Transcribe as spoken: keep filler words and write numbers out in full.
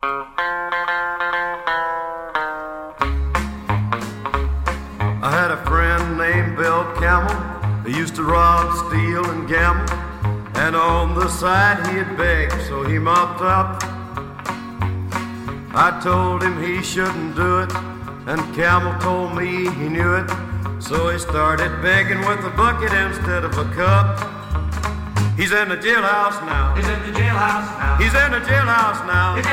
I had a friend named Bill Camel. He used to rob, steal, and gamble, and on the side he'd beg, so he mopped up. I told him he shouldn't do it, and Camel told me he knew it, so he started begging with a bucket instead of a cup. He's in the jailhouse now. He's in the jailhouse now. He's in the jailhouse now.